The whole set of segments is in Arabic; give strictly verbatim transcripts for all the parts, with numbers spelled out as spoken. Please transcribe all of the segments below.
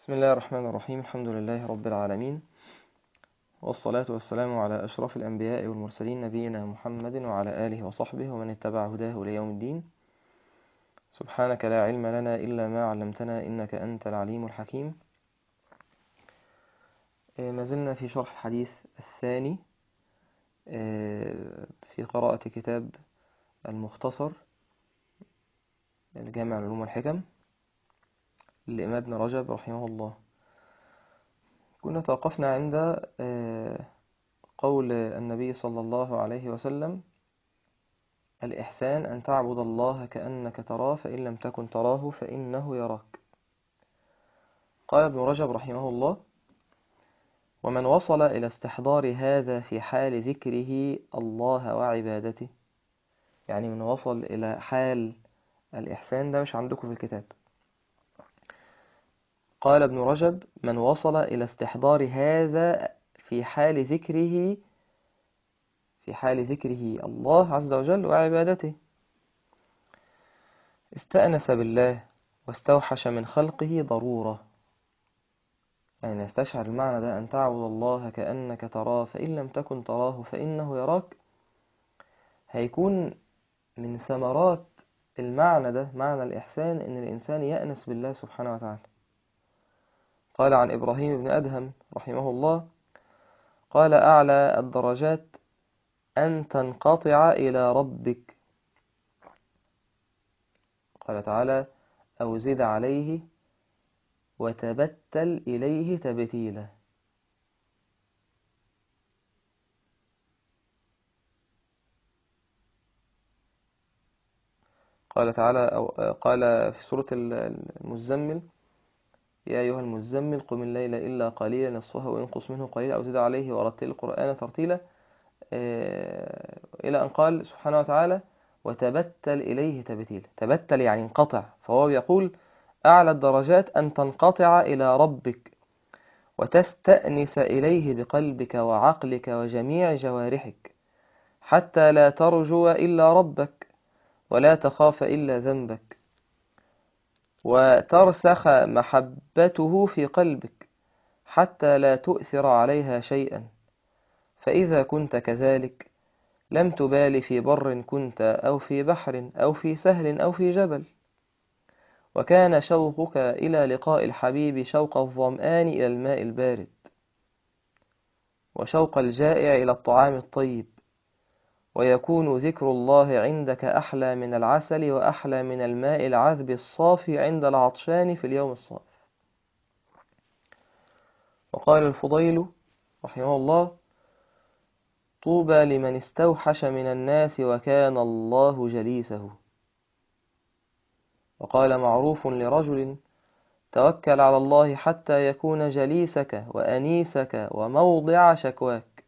بسم الله الرحمن الرحيم. الحمد لله رب العالمين، والصلاة والسلام على أشرف الأنبياء والمرسلين نبينا محمد وعلى آله وصحبه ومن اتبع هداه ليوم الدين. سبحانك لا علم لنا إلا ما علمتنا إنك أنت العليم الحكيم. ما زلنا في شرح الحديث الثاني في قراءة كتاب المختصر الجامع العلوم والحكم للإمام ابن رجب رحمه الله. كنا توقفنا عند قول النبي صلى الله عليه وسلم: الإحسان أن تعبد الله كأنك تراه فإن لم تكن تراه فإنه يراك. قال ابن رجب رحمه الله: ومن وصل إلى استحضار هذا في حال ذكره الله وعبادته، يعني من وصل إلى حال الإحسان، ده مش عندكم في الكتاب. قال ابن رجب: من وصل إلى استحضار هذا في حال ذكره في حال ذكره الله عز وجل وعبادته، استأنس بالله واستوحش من خلقه ضرورة. يعني يستشعر المعنى ده، أن تعبد الله كأنك تراه فإن لم تكن تراه فإنه يراك. هيكون من ثمرات المعنى ده، معنى الإحسان، أن الإنسان يأنس بالله سبحانه وتعالى. قال عن إبراهيم بن أدهم رحمه الله: قال: أعلى الدرجات أن تنقطع إلى ربك. قال تعالى: أو زد عليه وتبتل إليه تبتيلا. قال تعالى أو قال في سورة المزمل: يا أيها المزمل قم الليل إلا قليلا نصفه وانقص منه قليلا أو زد عليه ورتل القرآن ترتيلا، إلى أن قال سبحانه وتعالى: وتبتل إليه تبتيلا. تبتل يعني انقطع، فهو يقول: أعلى الدرجات أن تنقطع إلى ربك وتستأنس إليه بقلبك وعقلك وجميع جوارحك، حتى لا ترجو إلا ربك ولا تخاف إلا ذنبك، وترسخ محبته في قلبك حتى لا تؤثر عليها شيئا. فإذا كنت كذلك لم تبال في بر كنت أو في بحر أو في سهل أو في جبل، وكان شوقك إلى لقاء الحبيب شوق الظمآن إلى الماء البارد، وشوق الجائع إلى الطعام الطيب، ويكون ذكر الله عندك أحلى من العسل وأحلى من الماء العذب الصافي عند العطشان في اليوم الصائف. وقال الفضيل رحمه الله: طوبى لمن استوحش من الناس وكان الله جليسه. وقال معروف لرجل: توكل على الله حتى يكون جليسك وأنيسك وموضع شكواك.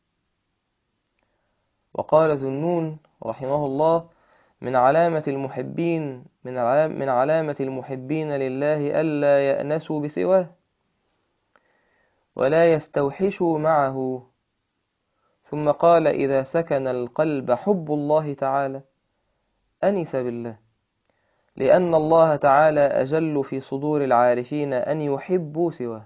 وقال ذنون رحمه الله: من علامة المحبين من علامة, من علامة المحبين لله ألا يأنسوا بسواه ولا يستوحشوا معه. ثم قال: إذا سكن القلب حب الله تعالى أنس بالله، لأن الله تعالى أجل في صدور العارفين أن يحبوا سواه.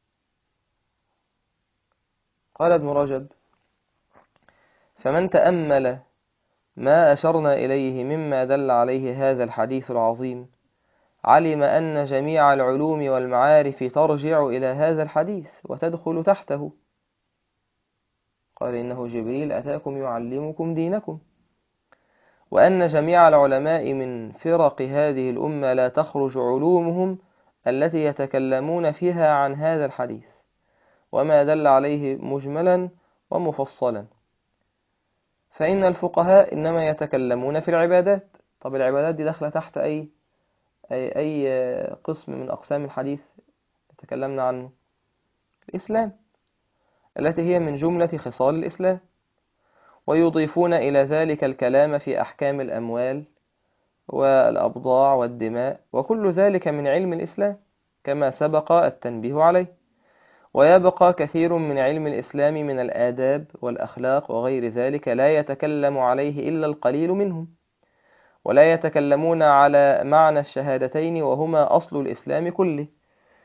قال ابن رجب: فمن تأمل ما أشرنا إليه مما دل عليه هذا الحديث العظيم علم أن جميع العلوم والمعارف ترجع إلى هذا الحديث وتدخل تحته. قال: إنه جبريل أتاكم يعلمكم دينكم. وأن جميع العلماء من فرق هذه الأمة لا تخرج علومهم التي يتكلمون فيها عن هذا الحديث وما دل عليه مجملا ومفصلا. فإن الفقهاء إنما يتكلمون في العبادات. طب العبادات دي داخلة تحت أي أي أي قسم من أقسام الحديث تكلمنا عنه؟ الإسلام، التي هي من جملة خصال الإسلام. ويضيفون إلى ذلك الكلام في أحكام الأموال والأبضاع والدماء، وكل ذلك من علم الإسلام كما سبق التنبيه عليه. ويبقى كثير من علم الإسلام من الآداب والأخلاق وغير ذلك لا يتكلم عليه إلا القليل منهم، ولا يتكلمون على معنى الشهادتين وهما أصل الإسلام كله.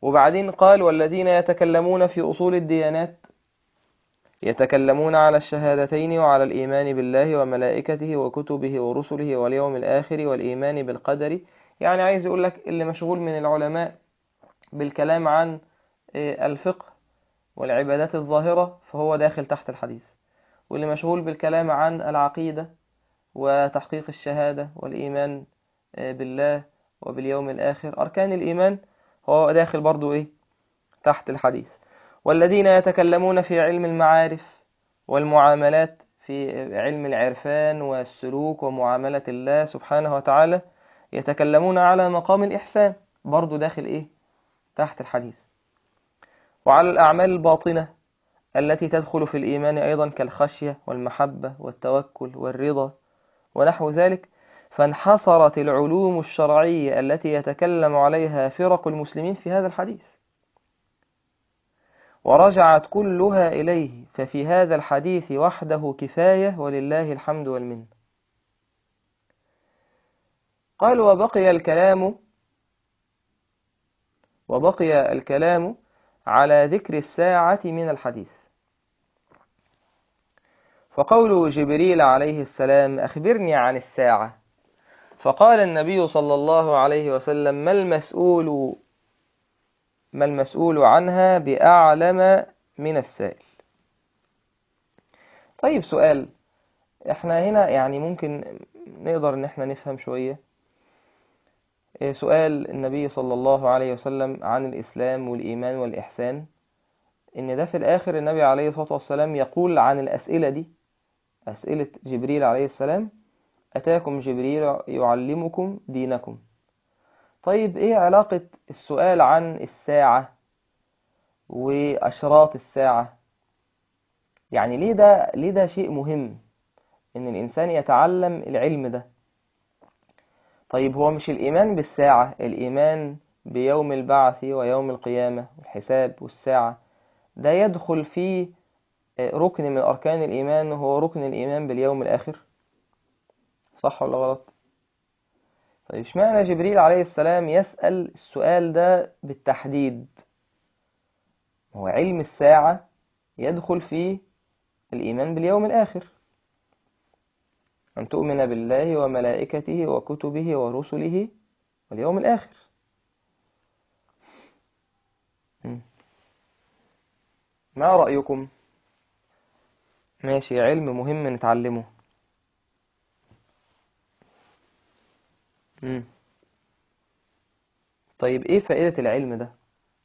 وبعدين قال والذين يتكلمون في أصول الديانات يتكلمون على الشهادتين وعلى الإيمان بالله وملائكته وكتبه ورسله واليوم الآخر والإيمان بالقدر. يعني عايز يقول لك اللي مشغول من العلماء بالكلام عن الفقه والعبادات الظاهرة فهو داخل تحت الحديث، واللي مشغول بالكلام عن العقيدة وتحقيق الشهادة والإيمان بالله وباليوم الآخر أركان الإيمان هو داخل برضو إيه تحت الحديث. والذين يتكلمون في علم المعارف والمعاملات في علم العرفان والسلوك ومعاملة الله سبحانه وتعالى يتكلمون على مقام الإحسان برضو داخل إيه تحت الحديث. وعلى الأعمال الباطنة التي تدخل في الإيمان أيضا كالخشية والمحبة والتوكل والرضا ونحو ذلك، فانحصرت العلوم الشرعية التي يتكلم عليها فرق المسلمين في هذا الحديث ورجعت كلها إليه، ففي هذا الحديث وحده كفاية ولله الحمد والمنة. قال وبقي الكلام وبقي الكلام على ذكر الساعة من الحديث. فقول جبريل عليه السلام أخبرني عن الساعة، فقال النبي صلى الله عليه وسلم ما المسؤول ما المسؤول عنها بأعلم من السائل. طيب سؤال، احنا هنا يعني ممكن نقدر ان احنا نفهم شوية سؤال النبي صلى الله عليه وسلم عن الإسلام والإيمان والإحسان، ان ده في الآخر النبي عليه الصلاة والسلام يقول عن الأسئلة دي أسئلة جبريل عليه السلام أتاكم جبريل يعلمكم دينكم. طيب إيه علاقة السؤال عن الساعة وأشراط الساعة؟ يعني ليه ده ليه ده شيء مهم إن الإنسان يتعلم العلم ده؟ طيب هو مش الإيمان بالساعة، الإيمان بيوم البعث ويوم القيامة والحساب والساعة ده يدخل فيه ركن من أركان الإيمان وهو ركن الإيمان باليوم الآخر، صح ولا غلط؟ طيب اشمعنى جبريل عليه السلام يسأل السؤال ده بالتحديد؟ هو علم الساعة يدخل في الإيمان باليوم الآخر، أن تؤمن بالله وملائكته وكتبه ورسله واليوم الآخر. ما رأيكم؟ ماشي، علم مهم نتعلمه. مم. طيب ايه فائدة العلم ده؟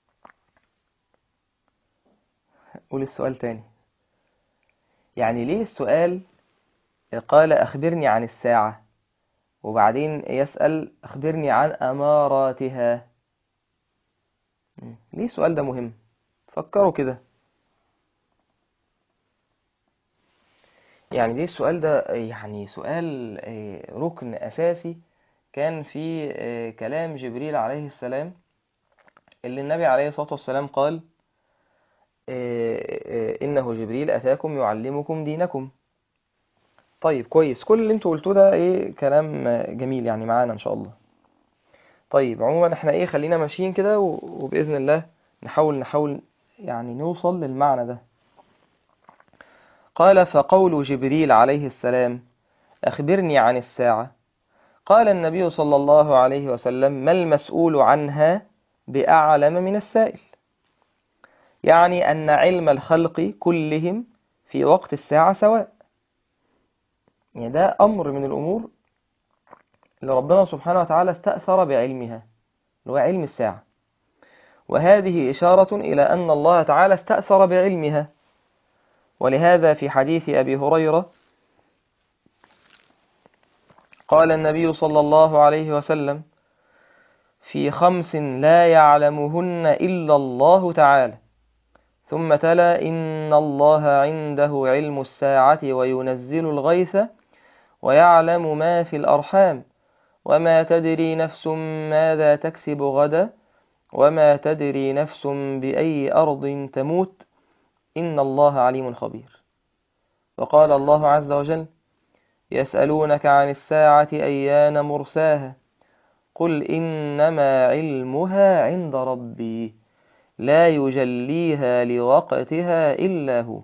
قول السؤال تاني. يعني ليه السؤال قال أخبرني عن الساعة وبعدين يسأل أخبرني عن أماراتها؟ مم. ليه السؤال ده مهم؟ فكروا كده. يعني ليه السؤال ده يعني سؤال ركن أساسي كان في كلام جبريل عليه السلام اللي النبي عليه الصلاة والسلام قال إنه جبريل أتاكم يعلمكم دينكم. طيب كويس، كل اللي انتوا قلتوه ده ايه كلام جميل يعني معانا ان شاء الله. طيب عموما احنا ايه خلينا ماشيين كده وبإذن الله نحاول نحاول يعني نوصل للمعنى ده. قال فقول جبريل عليه السلام أخبرني عن الساعة، قال النبي صلى الله عليه وسلم ما المسؤول عنها بأعلم من السائل. يعني أن علم الخلق كلهم في وقت الساعة سواء. يعني ده أمر من الأمور اللي ربنا سبحانه وتعالى استأثر بعلمها اللي هو علم الساعة، وهذه إشارة إلى أن الله تعالى استأثر بعلمها. ولهذا في حديث أبي هريرة قال النبي صلى الله عليه وسلم في خمس لا يعلمهن إلا الله تعالى، ثم تلا إن الله عنده علم الساعة وينزل الغيث ويعلم ما في الأرحام وما تدري نفس ماذا تكسب غدا وما تدري نفس بأي أرض تموت إن الله عليم خبير. وقال الله عز وجل يسألونك عن الساعة أيان مرساها قل إنما علمها عند ربي لا يجليها لوقتها إلا هو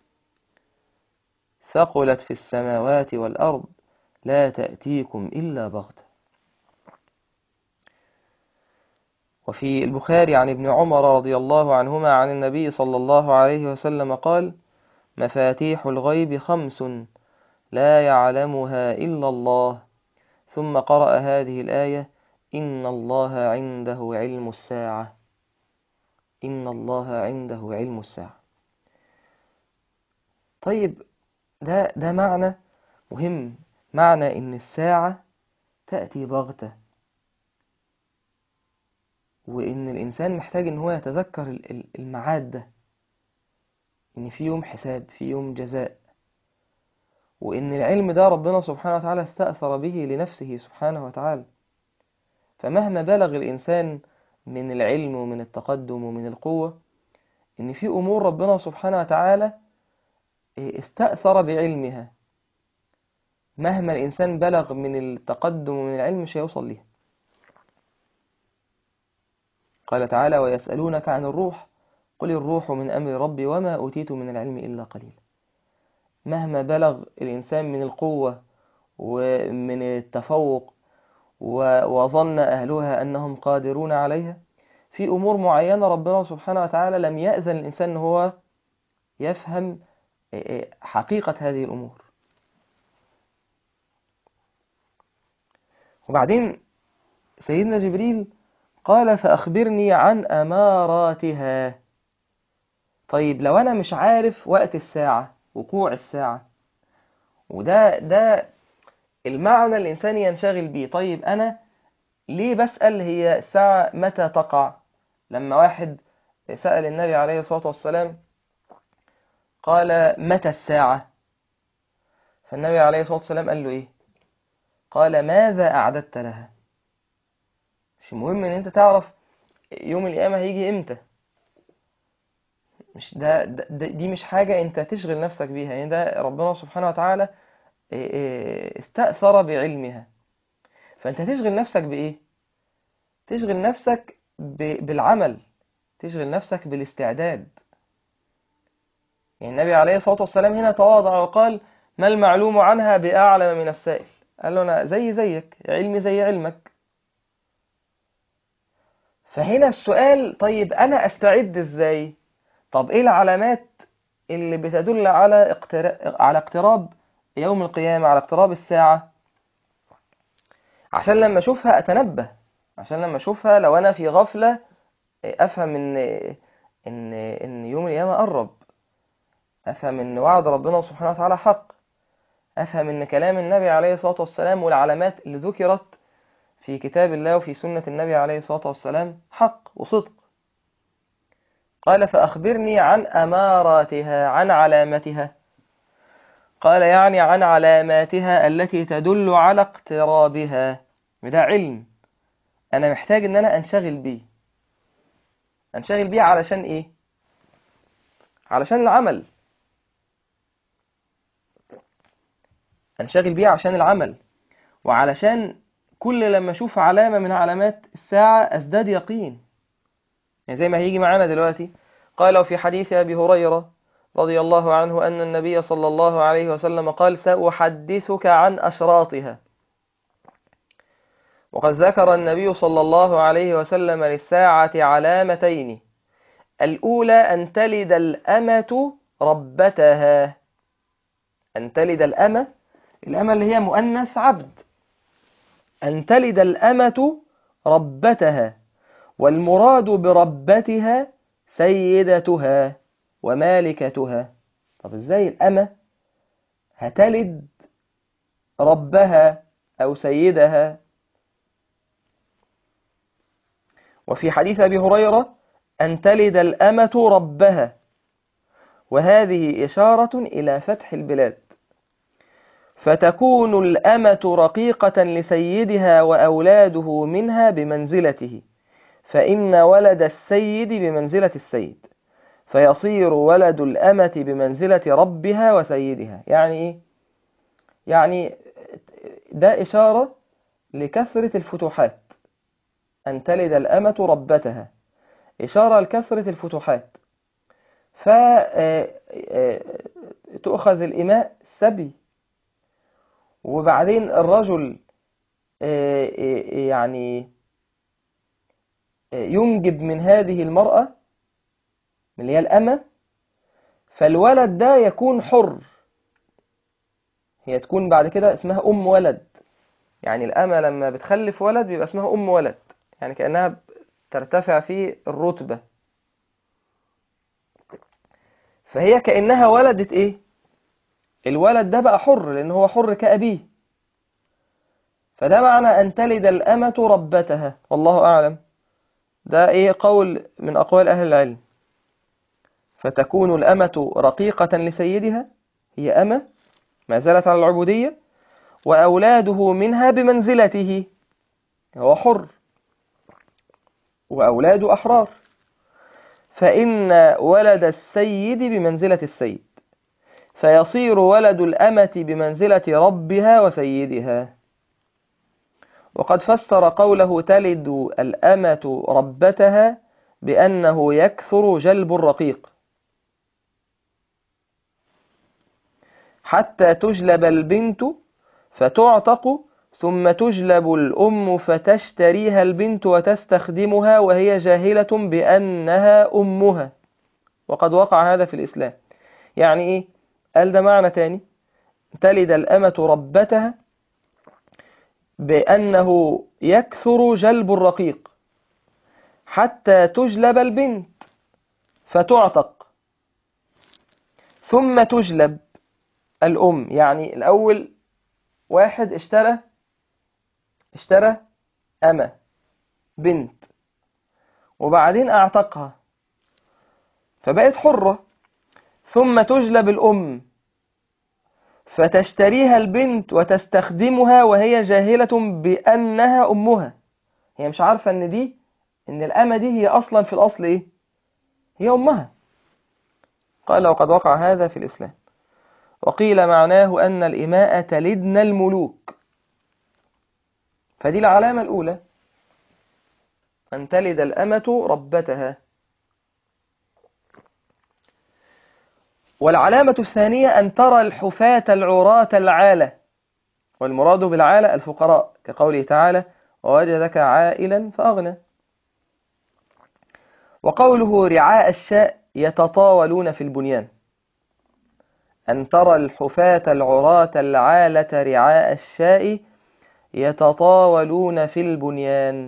ثقلت في السماوات والأرض لا تأتيكم إلا بغتة. وفي البخاري عن ابن عمر رضي الله عنهما عن النبي صلى الله عليه وسلم قال: مفاتيح الغيب خمس لا يعلمها إلا الله. ثم قرأ هذه الآية: إن الله عنده علم الساعة إن الله عنده علم الساعة. طيب، ده ده معنى مهم، معنى إن الساعة تأتي بغتة، وإن الإنسان محتاج إن هو يتذكر الميعاد ده، إن في يوم حساب، في يوم جزاء، وإن العلم ده ربنا سبحانه وتعالى استأثر به لنفسه سبحانه وتعالى. فمهما بلغ الإنسان من العلم ومن التقدم ومن القوة، إن في أمور ربنا سبحانه وتعالى استأثر بعلمها، مهما الإنسان بلغ من التقدم ومن العلم مش هيوصل ليها. قال تعالى: ويسألونك عن الروح قل الروح من أمر ربي وما أوتيت من العلم إلا قليلا. مهما بلغ الإنسان من القوة ومن التفوق وظن أهلها أنهم قادرون عليها، في أمور معينة ربنا سبحانه وتعالى لم يأذن الإنسان أنه هو يفهم حقيقة هذه الأمور. وبعدين سيدنا جبريل قال: فأخبرني عن أماراتها. طيب، لو أنا مش عارف وقت الساعة، وقوع الساعة، وده ده المعنى الإنسان ينشغل بيه. طيب، أنا ليه بسأل هي الساعة متى تقع؟ لما واحد سأل النبي عليه الصلاة والسلام قال: متى الساعة؟ فالنبي عليه الصلاة والسلام قال له إيه؟ قال: ماذا أعددت لها؟ مش مهم إن أنت تعرف يوم القيامة هيجي إمتى، مش ده, ده دي مش حاجة أنت تشغل نفسك بيها، يعني ده ربنا سبحانه وتعالى استأثر بعلمها. فأنت تشغل نفسك بإيه؟ تشغل نفسك بالعمل، تشغل نفسك بالاستعداد. يعني النبي عليه الصلاة والسلام هنا تواضع وقال: ما المعلوم عنها بأعلم من السائل. قال له: أنا زي زيك، علمي زي علمك. فهنا السؤال: طيب أنا أستعد إزاي؟ طب إيه العلامات اللي بتدل على اقتراب على اقتراب يوم القيامة، على اقتراب الساعة، عشان لما أشوفها أتنبه، عشان لما أشوفها لو أنا في غفلة أفهم إن إن إن يوم القيامة قرب، أفهم إن وعد ربنا سبحانه وتعالى حق، أفهم إن كلام النبي عليه الصلاة والسلام والعلامات اللي ذكرت في كتاب الله وفي سنة النبي عليه الصلاة والسلام حق وصدق. قال: فأخبرني عن أماراتها، عن علامتها. قال: يعني عن علاماتها التي تدل على اقترابها. ده علم أنا محتاج إن أنا أنشغل بيه. أنشغل بيه علشان إيه؟ علشان العمل. أنشغل بيه عشان العمل، وعلشان كل لما أشوف علامة من علامات الساعة أزداد يقين. يعني زي ما هيجي معانا دلوقتي، قال في حديث أبي هريرة رضي الله عنه أن النبي صلى الله عليه وسلم قال: سأحدثك عن أشراطها. وقد ذكر النبي صلى الله عليه وسلم للساعة علامتين: الأولى أن تلد الأمة ربتها. أن تلد الأمة، الأمة اللي هي مؤنث عبد، أن تلد الأمة ربتها، والمراد بربتها سيدتها ومالكتها. طب إزاي الأمة هتلد ربها أو سيدها؟ وفي حديث أبي هريرة: أن تلد الأمة ربها، وهذه إشارة إلى فتح البلاد، فتكون الأمة رقيقة لسيدها وأولاده منها بمنزلته، فإن ولد السيد بمنزلة السيد، فيصير ولد الأمة بمنزلة ربها وسيدها. يعني إيه؟ يعني ده إشارة لكثرة الفتوحات. أن تلد الأمة ربتها، إشارة لكثرة الفتوحات، فتؤخذ الإماء سبي، وبعدين الرجل يعني ينجب من هذه المرأة اللي هي الأمة، فالولد ده يكون حر، هي تكون بعد كده اسمها أم ولد. يعني الأمة لما بتخلف ولد بيبقى اسمها أم ولد، يعني كأنها ترتفع في الرتبة، فهي كأنها ولدت إيه؟ الولد ده بقى حر، لأن هو حر كأبيه. فده معنى أن تلد الأمة ربتها، والله أعلم. ده إيه قول من أقوال أهل العلم. فتكون الأمة رقيقة لسيدها، هي أمة ما زالت على العبودية، وأولاده منها بمنزلته، هو حر وأولاده أحرار. فإن ولد السيد بمنزلة السيد، فيصير ولد الأمة بمنزلة ربها وسيدها. وقد فسر قوله تلد الأمة ربتها بأنه يكثر جلب الرقيق حتى تجلب البنت فتعتق، ثم تجلب الأم فتشتريها البنت وتستخدمها وهي جاهلة بأنها أمها. وقد وقع هذا في الإسلام. يعني إيه؟ قال ده معنى تاني، تلد الأمة ربتها بأنه يكثر جلب الرقيق حتى تجلب البنت فتعتق، ثم تجلب الأم. يعني الأول واحد اشترى اشترى أمة بنت، وبعدين أعتقها فبقت حرة، ثم تجلب الأم فتشتريها البنت وتستخدمها وهي جاهلة بأنها أمها. هي مش عارفة أن دي إن الأمة دي هي أصلا في الأصل إيه؟ هي أمها. قال وقد وقع هذا في الإسلام. وقيل معناه أن الإماء تلدن الملوك، فدي العلامة الأولى، أن تلد الأمة ربتها. والعلامة الثانية أن ترى الحفاة العراة العالة، والمراد بالعالة الفقراء، كقوله تعالى ووجدك عائلا فأغنى. وقوله رعاء الشاء يتطاولون في البنيان، أن ترى الحفاة العراة العالة رعاء الشاء يتطاولون في البنيان.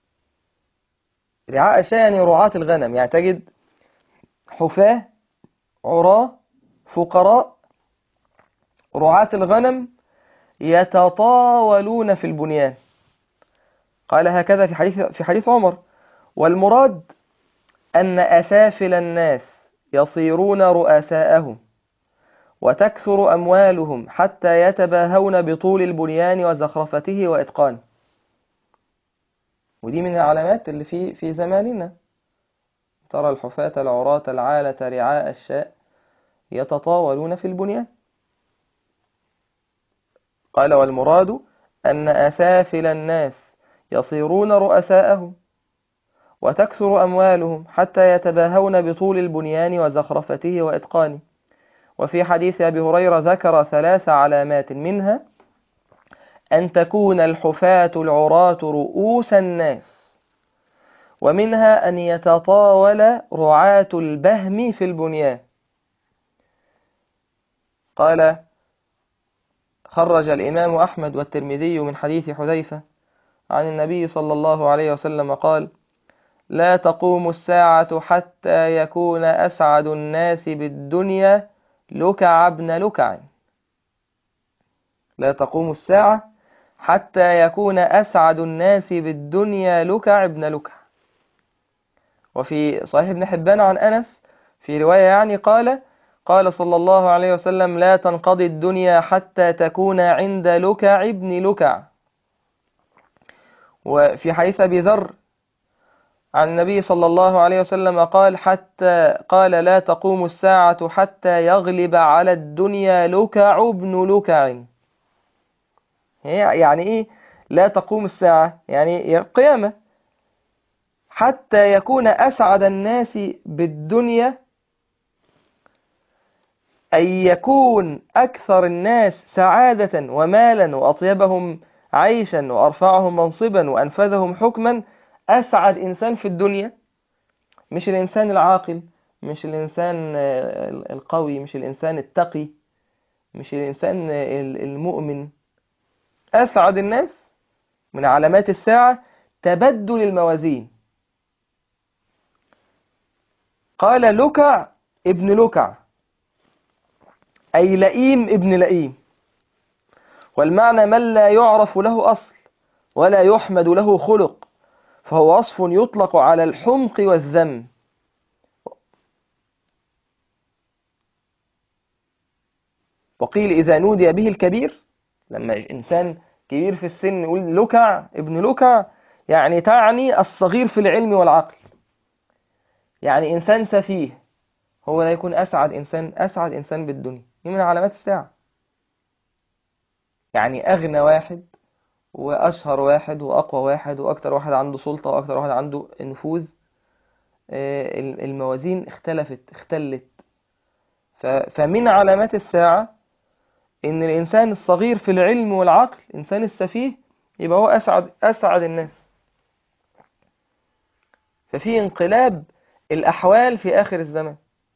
رعاء الشاء يعني رعاة الغنم، يعني تجد حفاة عراة فقراء رعاة الغنم يتطاولون في البنيان. قال هكذا في حديث في حديث عمر. والمراد أن أسافل الناس يصيرون رؤساءهم وتكثر أموالهم حتى يتباهون بطول البنيان وزخرفته وإتقانه. ودي من العلامات اللي في في زماننا، ترى الحفاة العراة العالة رعاء الشاء يتطاولون في البنيان. قال والمراد أن أسافل الناس يصيرون رؤساءهم وتكثر أموالهم حتى يتباهون بطول البنيان وزخرفته وإتقانه. وفي حديث أبي هريرة ذكر ثلاث علامات، منها أن تكون الحفاة العراة رؤوس الناس، ومنها أن يتطاول رعاة البهم في البنيان. قال خرج الإمام أحمد والترمذي من حديث حذيفة عن النبي صلى الله عليه وسلم قال لا تقوم الساعة حتى يكون أسعد الناس بالدنيا لكع بن لكع. لا تقوم الساعة حتى يكون أسعد الناس بالدنيا لكع بن لكع. وفي صحيح ابن حبان عن أنس في رواية يعني قال قال صلى الله عليه وسلم لا تنقضي الدنيا حتى تكون عند لكع بن لكع. وفي حديث أبي ذر عن النبي صلى الله عليه وسلم قال حتى قال لا تقوم الساعة حتى يغلب على الدنيا لكع بن لكع. هي يعني إيه لا تقوم الساعة؟ يعني قيامة حتى يكون أسعد الناس بالدنيا، أن يكون أكثر الناس سعادة ومالا وأطيبهم عيشا وأرفعهم منصبا وأنفذهم حكما، أسعد إنسان في الدنيا مش الإنسان العاقل، مش الإنسان القوي، مش الإنسان التقي، مش الإنسان المؤمن. أسعد الناس من علامات الساعة تبدل الموازين. قال لكع ابن لكع، أي لئيم ابن لئيم، والمعنى من لا يعرف له أصل ولا يحمد له خلق، فهو وصف يطلق على الحمق والذم. وقيل إذا نودي به الكبير، لما إنسان كبير في السن يقول لكع ابن لكع، يعني تعني الصغير في العلم والعقل، يعني إنسان سفيه هو لا يكون أسعد إنسان، أسعد إنسان بالدنيا. دي من علامات الساعة. يعني أغنى واحد وأشهر واحد وأقوى واحد وأكتر واحد عنده سلطة وأكتر واحد عنده نفوذ، الموازين اختلفت اختلت. فمن علامات الساعة إن الإنسان الصغير في العلم والعقل، إنسان السفيه، يبقى هو أسعد أسعد الناس. ففي انقلاب الأحوال في آخر الزمان.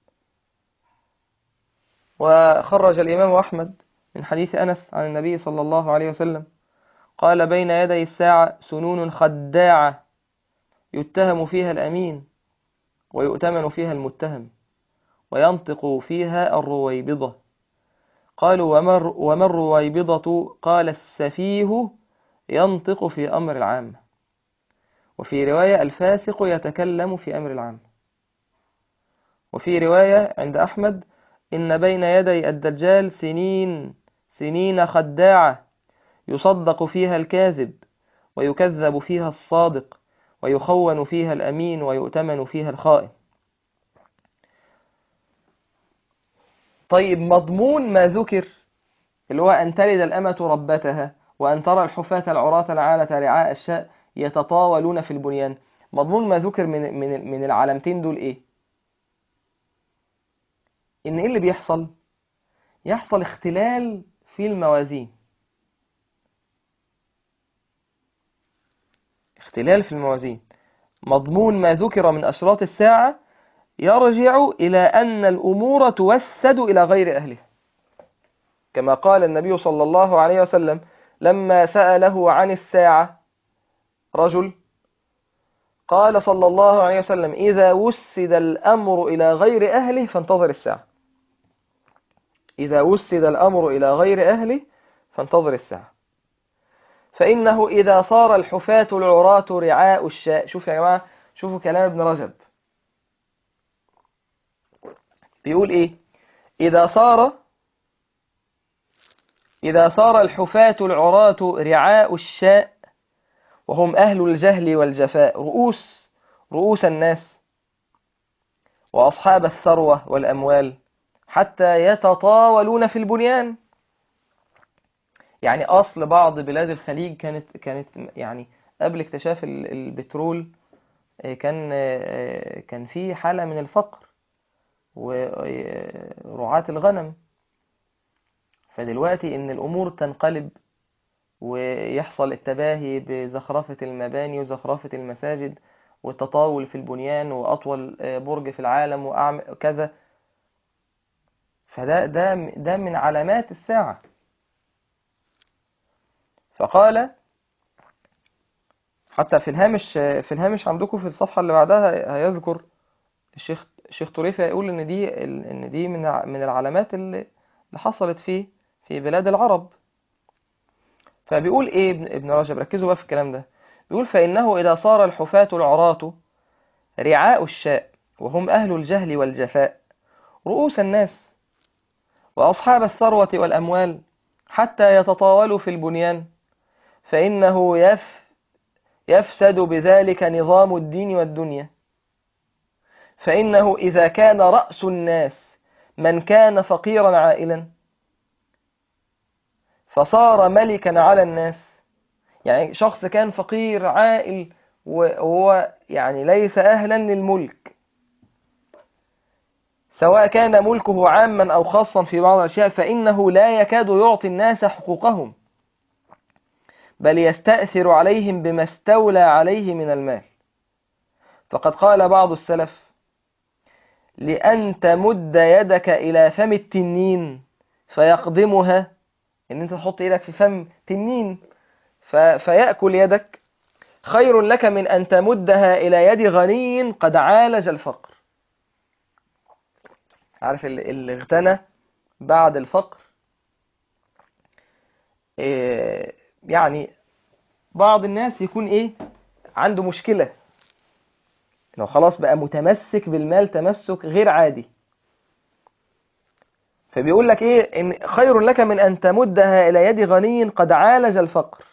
وخرج الإمام أحمد من حديث أنس عن النبي صلى الله عليه وسلم قال: بين يدي الساعة سنون خداعة يتهم فيها الأمين ويؤتمن فيها المتهم وينطق فيها الرويبضة. قالوا: وما الرويبضة؟ قال: السفيه ينطق في أمر العام. وفي رواية: الفاسق يتكلم في أمر العام. وفي رواية عند أحمد: إن بين يدي الدجال سنين سنين خداعة يصدق فيها الكاذب ويكذب فيها الصادق ويخون فيها الأمين ويؤتمن فيها الخائن. طيب، مضمون ما ذكر اللي هو أن تلد الأمة ربتها وأن ترى الحفاة العراة العالة رعاء الشاء يتطاولون في البنيان، مضمون ما ذكر من من من العلامتين دول إيه؟ إن إيه اللي بيحصل؟ يحصل اختلال في الموازين. اختلال في الموازين. مضمون ما ذكر من أشراط الساعة يرجع إلى أن الأمور توسد إلى غير أهلها، كما قال النبي صلى الله عليه وسلم لما سأله عن الساعة رجل، قال صلى الله عليه وسلم: إذا وسد الأمر إلى غير أهله فانتظر الساعة. إذا وسد الأمر إلى غير أهله فانتظر الساعة، فإنه إذا صار الحفاة العراة رعاء الشاء. شوف يا جماعة، شوفوا كلام ابن رجب بيقول إيه: إذا صار إذا صار الحفاة العراة رعاء الشاء وهم أهل الجهل والجفاء، رؤوس رؤوس الناس وأصحاب الثروة والأموال، حتى يتطاولون في البنيان. يعني أصل بعض بلاد الخليج كانت كانت يعني قبل اكتشاف البترول كان كان في حالة من الفقر ورعاة الغنم. فدلوقتي إن الأمور تنقلب ويحصل التباهي بزخرفة المباني وزخرفة المساجد والتطاول في البنيان وأطول برج في العالم وأعمى كذا، فده ده ده من علامات الساعة. فقال حتى في الهامش في الهامش عندكم في الصفحة اللي بعدها هيذكر الشيخ الشيخ طريفة يقول إن دي إن دي من من العلامات اللي حصلت في في بلاد العرب. فبيقول إيه ابن ابن رجب؟ ركزوا بقى في الكلام ده. بيقول: فإنه إذا صار الحفاة العراة رعاء الشاء وهم أهل الجهل والجفاء، رؤوس الناس وأصحاب الثروة والأموال، حتى يتطاولوا في البنيان، فإنه يف يفسد بذلك نظام الدين والدنيا. فإنه إذا كان رأس الناس من كان فقيرا عائلا فصار ملكا على الناس، يعني شخص كان فقير عائل وهو يعني ليس أهلا للملك، سواء كان ملكه عاما أو خاصا في بعض الأشياء، فإنه لا يكاد يعطي الناس حقوقهم، بل يستأثر عليهم بما استولى عليه من المال. فقد قال بعض السلف: لأن تمد يدك إلى فم التنين فيقضمها، إن أنت تحط إيدك في فم تنين فيأكل يدك، خير لك من أن تمدها إلى يد غني قد عالج الفقر. عارف اللي اغتنى بعد الفقر، إيه يعني بعض الناس يكون إيه عنده مشكلة، لو خلاص بقى متمسك بالمال تمسك غير عادي، فبيقول لك إيه إن خير لك من أن تمدها إلى يد غني قد عالج الفقر.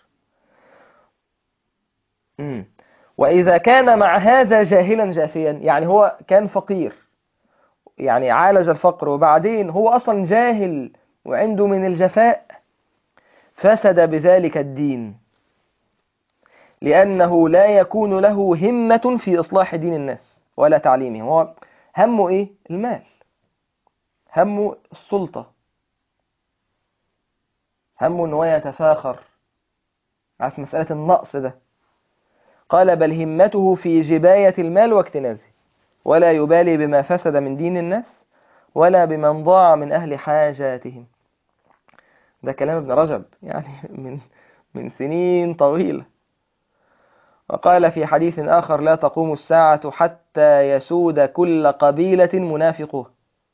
مم. وإذا كان مع هذا جاهلا جافيا، يعني هو كان فقير يعني عالج الفقر، وبعدين هو أصلا جاهل وعنده من الجفاء، فسد بذلك الدين، لأنه لا يكون له همة في إصلاح دين الناس ولا تعليمهم. هو همه إيه؟ المال، همه السلطة، همه أنه يتفاخر. عارف مسألة النقص ده؟ قال: بل همته في جباية المال واكتنازه، ولا يبالي بما فسد من دين الناس ولا بمن ضاع من أهل حاجاتهم. ده كلام ابن رجب يعني من من سنين طويلة. وقال في حديث آخر: لا تقوم الساعة حتى يسود كل قبيلة منافقه.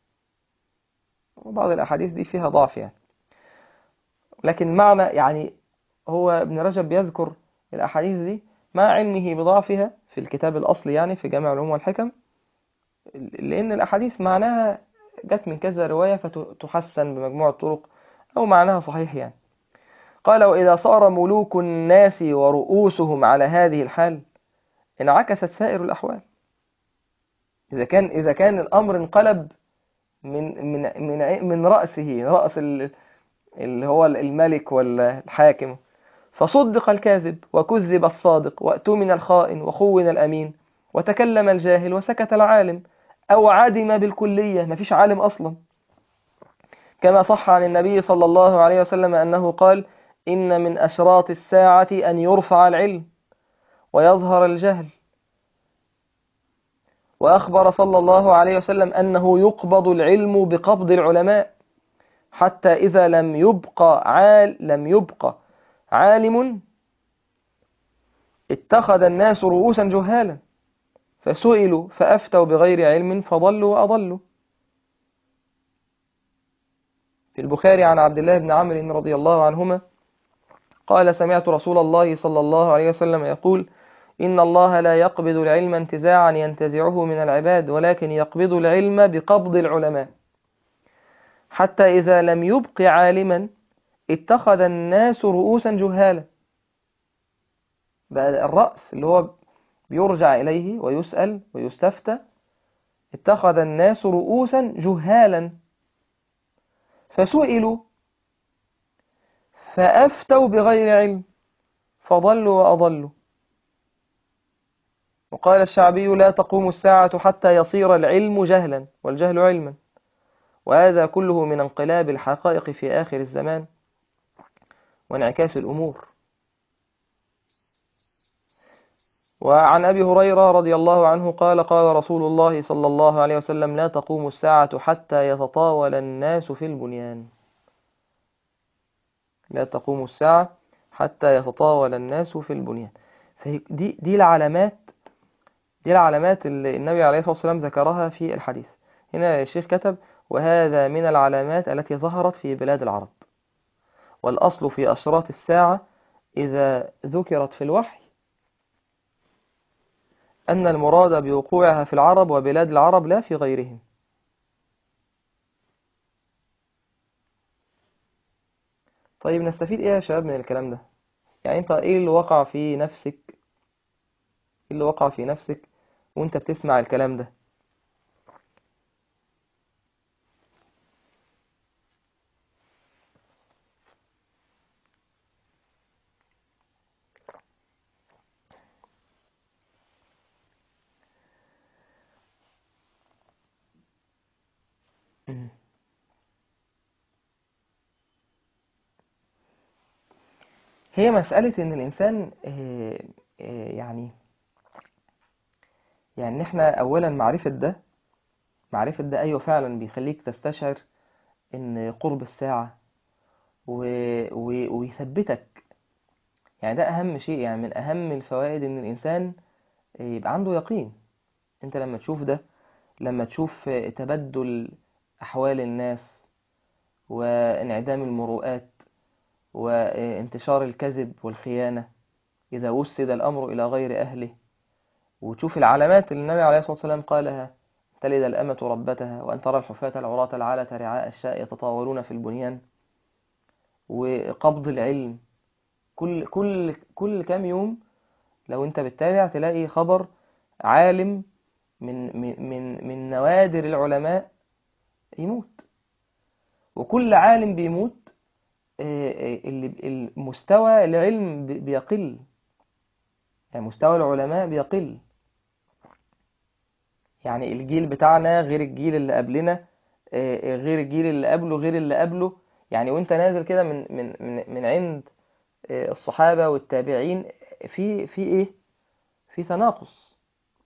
وبعض الأحاديث دي فيها ضعف يعني، لكن معنى يعني هو ابن رجب بيذكر الأحاديث دي مع علمه بضعفها في الكتاب الأصلي يعني في جامع العلوم والحكم، لأن الأحاديث معناها جت من كذا رواية فتحسن بمجموع الطرق، أو معناها صحيح يعني. قال: وإذا صار ملوك الناس ورؤوسهم على هذه الحال انعكست سائر الأحوال. إذا كان إذا كان الأمر انقلب من من من من رأسه، رأس اللي هو الملك ولا الحاكم، فصدق الكاذب وكذب الصادق وأتمن الخائن وخون الأمين وتكلم الجاهل وسكت العالم، أو عدم بالكلية، ما فيش عالم أصلا. كما صح عن النبي صلى الله عليه وسلم أنه قال: إن من أشراط الساعة أن يرفع العلم ويظهر الجهل. وأخبر صلى الله عليه وسلم أنه يقبض العلم بقبض العلماء، حتى إذا لم يبقى عال لم يبقى عالم اتخذ الناس رؤوسا جهالا، فسئلوا فأفتوا بغير علم فضلوا وأضلوا. في البخاري عن عبد الله بن عمرو رضي الله عنهما قال: سمعت رسول الله صلى الله عليه وسلم يقول: إن الله لا يقبض العلم انتزاعا ينتزعه من العباد، ولكن يقبض العلم بقبض العلماء، حتى إذا لم يبق عالما اتخذ الناس رؤوسا جهالا. بقى الرأس اللي هو بيرجع إليه ويسأل ويستفتى، اتخذ الناس رؤوسا جهالا، فسئلوا فأفتوا بغير علم فضلوا وأضلوا. وقال الشعبي: لا تقوم الساعة حتى يصير العلم جهلا والجهل علما. وهذا كله من انقلاب الحقائق في آخر الزمان وانعكاس الأمور. وعن أبي هريرة رضي الله عنه قال: قال رسول الله صلى الله عليه وسلم: لا تقوم الساعة حتى يتطاول الناس في البنيان. لا تقوم الساعة حتى يتطاول الناس في البنيان. فدي دي العلامات دي العلامات اللي النبي عليه الصلاة والسلام ذكرها في الحديث. هنا الشيخ كتب: وهذا من العلامات التي ظهرت في بلاد العرب. والأصل في أشراط الساعة إذا ذكرت في الوحي أن المراد بوقوعها في العرب وبلاد العرب لا في غيرهم. طيب نستفيد إيه يا شباب من الكلام ده؟ يعني أنت إيه اللي وقع في نفسك إيه اللي وقع في نفسك وأنت بتسمع الكلام ده؟ مم. هي مسألة إن الإنسان آه، آه، يعني يعني إحنا أولا معرفة ده معرفة ده أيوه فعلا بيخليك تستشعر إن قرب الساعة و... و... ويثبتك. يعني ده أهم شيء، يعني من أهم الفوائد إن الإنسان يبقى عنده يقين. أنت لما تشوف ده، لما تشوف تبدل أحوال الناس وانعدام المروءات وانتشار الكذب والخيانة إذا وسد الأمر إلى غير أهله، وتشوف العلامات اللي النبي عليه الصلاة والسلام قالها: تلد الأمة ربتها، وأن ترى الحفاة العراة العالة رعاء الشاء يتطاولون في البنيان، وقبض العلم. كل كل كل كام يوم لو أنت بتتابع تلاقي خبر عالم من من من من نوادر العلماء يموت. وكل عالم بيموت آه، آه، اللي المستوى العلم بي- بيقل، يعني مستوى العلماء بيقل. يعني الجيل بتاعنا غير الجيل اللي قبلنا، آه، آه، غير الجيل اللي قبله غير اللي قبله. يعني وانت نازل كده من من من من عند آه، الصحابة والتابعين، في في ايه، في تناقص،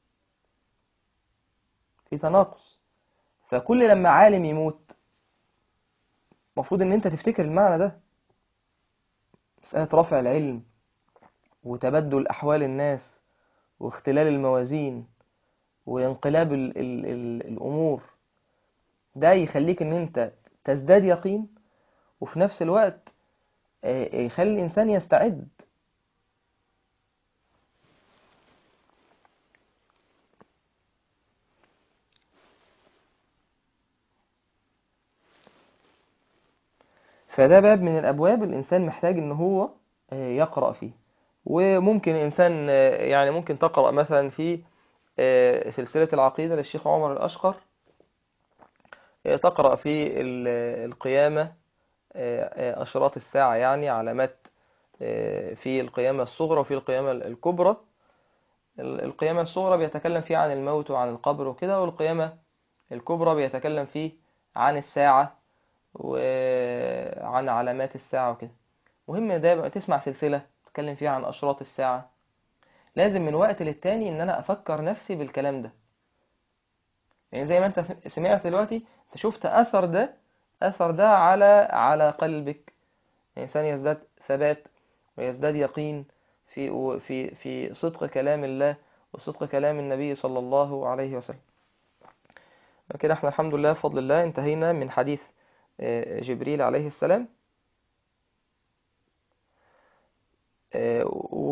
في تناقص. فكل لما عالم يموت المفروض ان انت تفتكر المعنى ده. مسألة رفع العلم وتبدل احوال الناس واختلال الموازين وانقلاب ال ال ال الامور، ده يخليك ان انت تزداد يقين، وفي نفس الوقت آه، يخلي الانسان يستعد. فده باب من الأبواب الإنسان محتاج إن هو آه، يقرأ فيه. وممكن الإنسان آه، يعني ممكن تقرأ مثلا في آه، سلسلة العقيدة للشيخ عمر الأشقر، آه، تقرأ في ال- القيامة، آه، آه، أشراط الساعة، يعني علامات آه، في القيامة الصغرى وفي القيامة الكبرى. ال- القيامة الصغرى بيتكلم فيه عن الموت وعن القبر وكده، والقيامة الكبرى بيتكلم فيه عن الساعة وعن علامات الساعة وكده. مهم ده يبقى تسمع سلسلة تتكلم فيها عن أشراط الساعة. لازم من وقت للتاني إن أنا أفكر نفسي بالكلام ده، يعني زي ما أنت سمعت دلوقتي، أنت شفت أثر ده، أثر ده على على قلبك. الإنسان يزداد ثبات ويزداد يقين في في في صدق كلام الله وصدق كلام النبي صلى الله عليه وسلم. كده احنا الحمد لله بفضل الله انتهينا من حديث آه، جبريل عليه السلام. آه،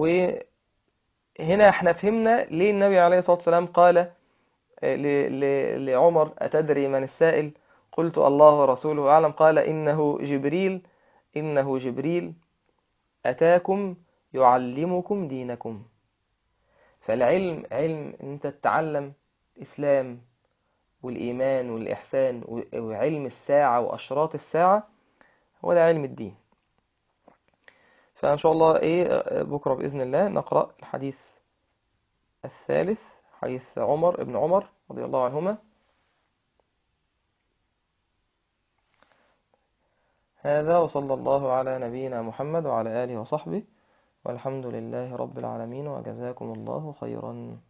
وهنا احنا فهمنا ليه النبي عليه الصلاة والسلام قال ل- ل- لعمر: أتدري من السائل؟ قلت: الله ورسوله أعلم. قال: إنه جبريل، إنه جبريل أتاكم يعلمكم دينكم. فالعلم، علم إن أنت تتعلم الإسلام والإيمان والإحسان و- وعلم الساعة وأشراط الساعة، هو ده علم الدين. فإن شاء الله إيه بكرة بإذن الله نقرأ الحديث الثالث، حديث عمر ابن عمر رضي الله عنهما. هذا وصلى الله على نبينا محمد وعلى آله وصحبه، والحمد لله رب العالمين، وجزاكم الله خيرا.